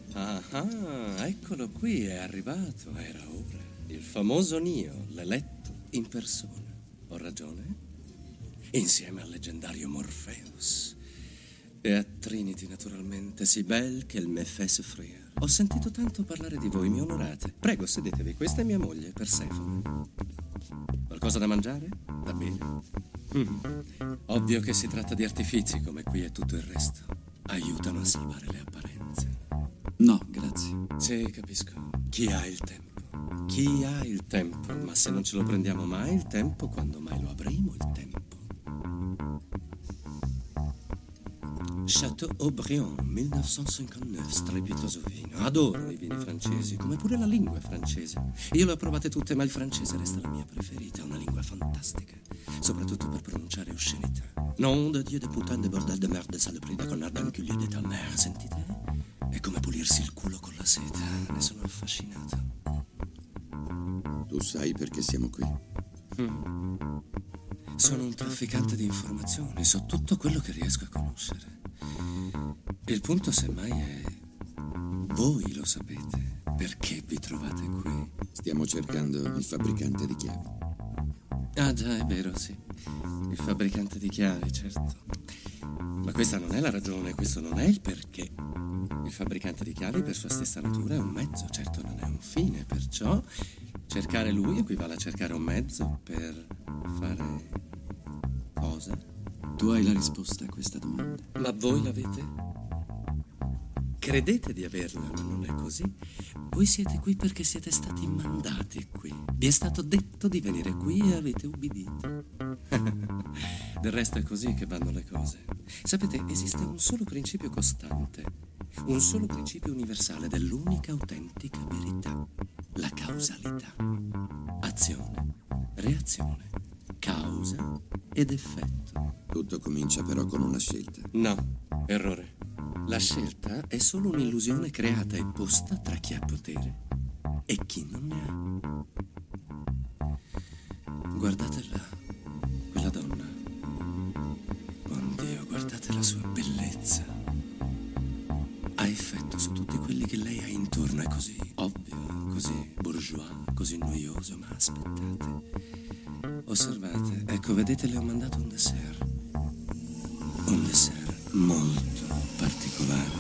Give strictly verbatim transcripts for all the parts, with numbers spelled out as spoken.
Ah, eccolo qui, è arrivato, era ora. Il famoso Neo, l'eletto in persona. Ho ragione? Insieme al leggendario Morpheus. E a Trinity, naturalmente, si bel che il me fait soffrire. Ho sentito tanto parlare di voi, mi onorate. Prego, sedetevi, questa è mia moglie, Persefone. Qualcosa da mangiare? Va bene. Mm. Ovvio che si tratta di artifici, come qui e tutto il resto. Aiutano a salvare le apparenze. No, grazie. Sì, capisco. Chi ha il tempo? Chi ha il tempo? Ma se non ce lo prendiamo mai il tempo, quando mai lo avremo il tempo? Chateaubriand, millenovecentocinquantanove, strepitoso vino. Adoro i vini francesi, come pure la lingua francese. Io le ho provate tutte, ma il francese resta la mia preferita. È una lingua fantastica, soprattutto per pronunciare oscenità. Nom de Dieu, de putain, de bordel, de merde, de saloperie, de connard, d'enculé, de ta mère. Sentite? È come pulirsi il culo con la seta. Ne sono affascinato. Tu sai perché siamo qui? Mm. Sono un trafficante di informazioni, so tutto quello che riesco a conoscere. Il punto semmai è... voi lo sapete, perché vi trovate qui? Stiamo cercando il fabbricante di chiavi. Ah già, è vero, sì. Il fabbricante di chiavi, certo. Ma questa non è la ragione, questo non è il perché. Il fabbricante di chiavi per sua stessa natura è un mezzo, certo non è un fine, perciò cercare lui equivale a cercare un mezzo per fare cosa? Tu hai la risposta a questa domanda. Ma voi l'avete? Credete di averla, ma non è così. Voi siete qui perché siete stati mandati qui. Vi è stato detto di venire qui e avete ubbidito. Del resto è così che vanno le cose. Sapete, esiste un solo principio costante, un solo principio universale dell'unica autentica verità: la causalità. Azione, reazione, causa ed effetto. Tutto comincia però con una scelta. No, errore. La scelta è solo un'illusione creata e posta tra chi ha potere e chi non ne ha. Guardate là, quella donna. Oh Dio, guardate la sua bellezza. Ha effetto su tutti quelli che lei ha intorno. È così ovvio, così bourgeois, così noioso, ma aspettate. Osservate, ecco, vedete, le ho mandato un dessert. Un dessert molto particolare.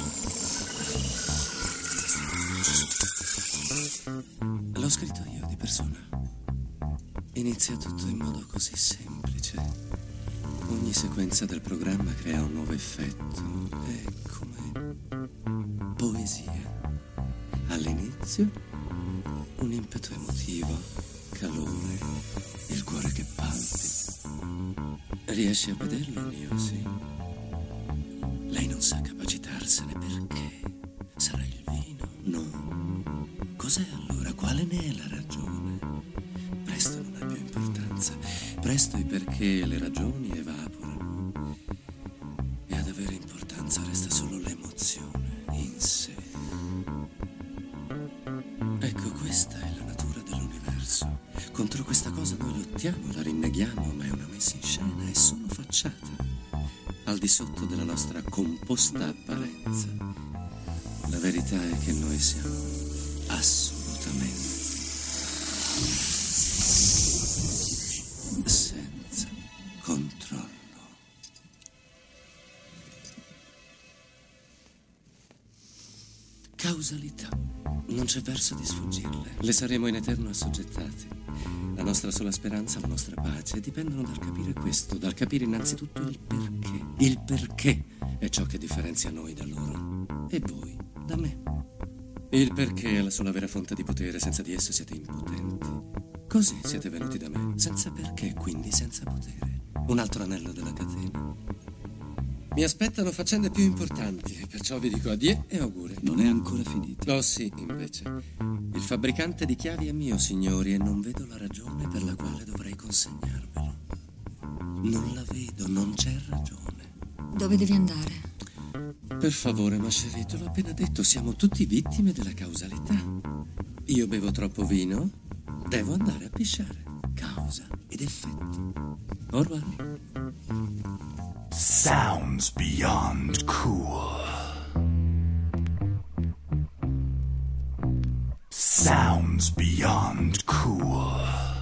L'ho scritto io di persona. Inizia tutto in modo così semplice. Ogni sequenza del programma crea un nuovo effetto. È come poesia. All'inizio un impeto emotivo, calore, il cuore che palpita. Riesci a vederlo, mio, sì? Lei non sa capacitarsene. Perché? Sarà il vino? No. Cos'è allora? Quale ne è la ragione? Presto non ha più importanza. Presto i perché e le ragioni evaporano. E ad avere importanza resta solo l'emozione in sé. Ecco, questa è la natura dell'universo. Contro questa cosa noi lottiamo, la rinneghiamo, ma è una messa in scena, è solo facciata. Al di sotto della nostra composta apparenza. La verità è che noi siamo assolutamente senza controllo. Causalità. Non c'è verso di sfuggirle. Le saremo in eterno assoggettati. La nostra sola speranza, la nostra pace dipendono dal capire questo, dal capire innanzitutto il perché. Il perché è ciò che differenzia noi da loro e voi da me. Il perché è la sola vera fonte di potere, senza di esso siete impotenti. Così siete venuti da me, senza perché, quindi senza potere. Un altro anello della catena. Mi aspettano faccende più importanti, perciò vi dico addio e auguri. Non è ancora finito. Oh sì, invece. Il fabbricante di chiavi è mio, signori, e non vedo la ragione per la quale dovrei consegnarvelo. Non la vedo, non c'è ragione. Dove devi andare? Per favore, ma chérie, te l'ho appena detto, siamo tutti vittime della causalità. Io bevo troppo vino, devo andare a pisciare. Causa ed effetto. Au revoir. Sounds beyond cool. sounds beyond cool.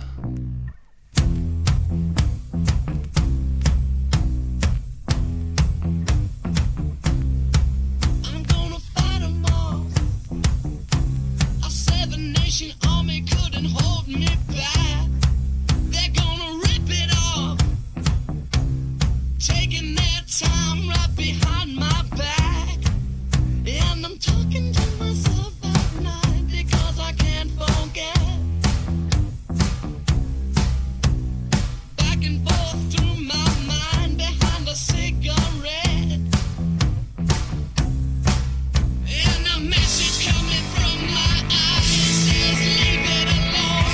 I'm gonna fight 'em all. A seven nation army couldn't hold me back. They're gonna rip it off, taking their time right behind my back. And I'm talking to myself at night because I can't forget. Back and forth through my mind behind a cigarette. And a message coming from my eyes says leave it alone.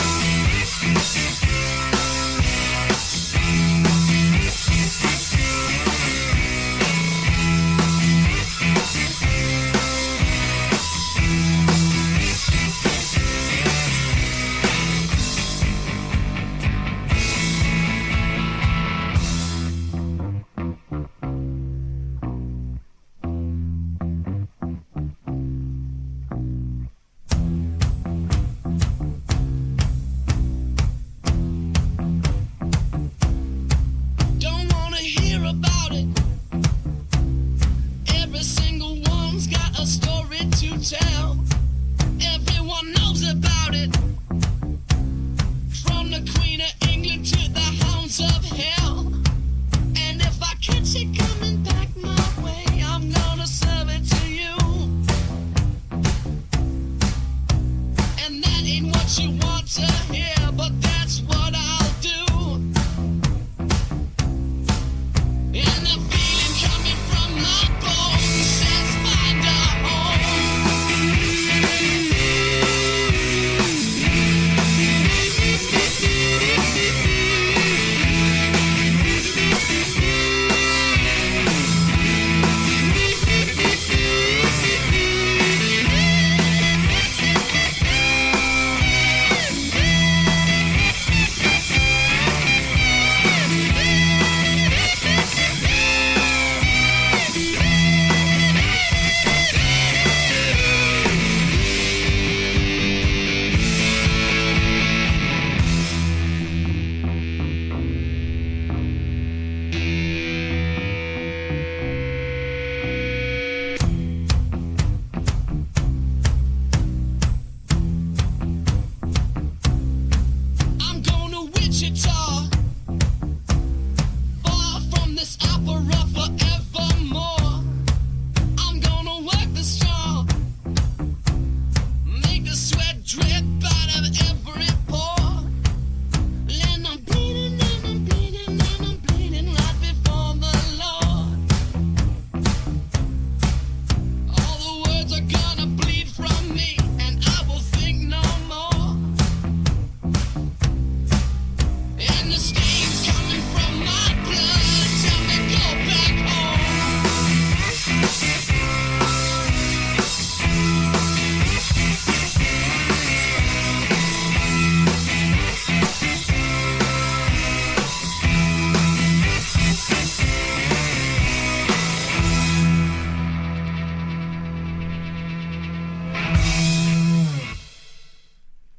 Don't wanna hear about it. Every single one's got a story to tell.